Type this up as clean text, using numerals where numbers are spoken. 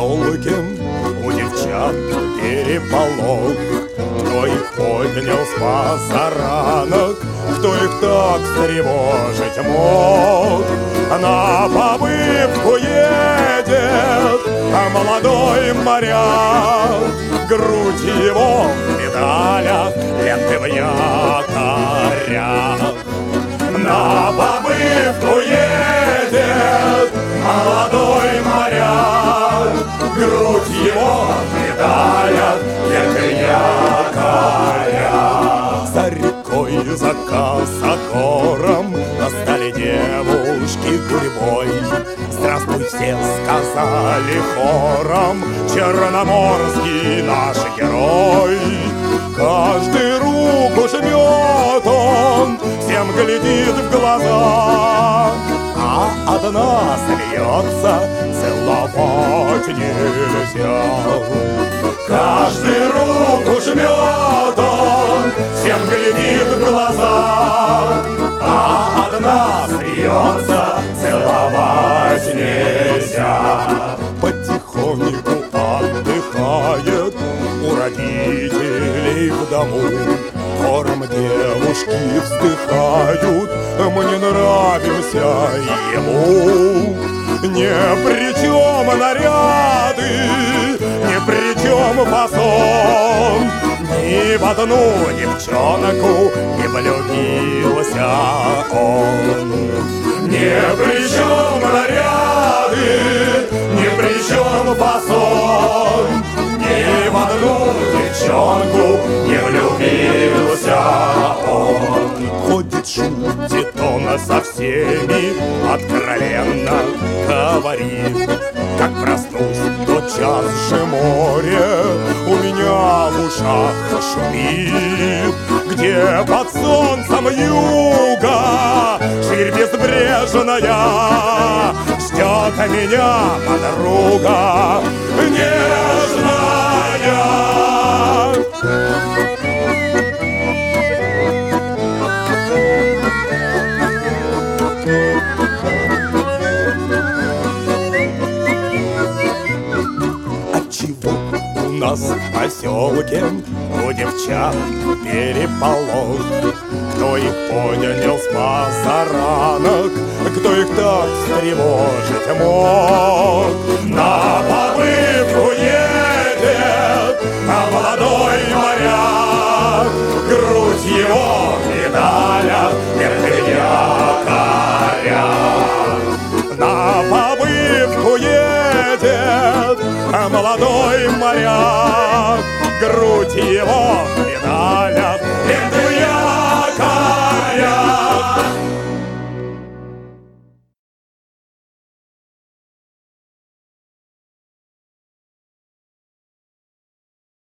поселке у девчат переполох. Кто их поднял с позаранок, кто их так встревожить мог? На побывку едет молодой моряк, грудь его в медалях, ленты в якорях. На побывку едет молодой моряк, грудь его в медалях, ленты в якорях. За рекой, за косогором стали девушки гурьбой. Здравствуй, все сказали хором, черноморский наш герой. Каждый руку жмет он, всем глядит в глаза, а одна смеется, целовать нельзя. Каждый руку жмет он, всем глядит в глаза, а одна смеется, целовать нельзя. Потихоньку отдыхает у родителей в дому. Хором девушки вздыхают, мы не нравимся ему. Ни при чем наряды, ни при чем фасон, ни в одну девчонку не влюбился он. Ни при чем наряды, ни при чем фасон, ни в одну девчонку не влюбился он. Ходит, шутит он со всеми, откровенно говорит: как проснусь, тотчас же море у меня в ушах шумит. Где под солнцем юга ширь безбрежная ждет меня подруга нежная. Отчего у нас в поселке у девчат переполох? Кто их поднял с позаранок, кто их так встревожить мог? На побывку едет молодой моряк, грудь его в медалях, ленты в якорях. На побывку едет молодой моряк, грудь его в медалях,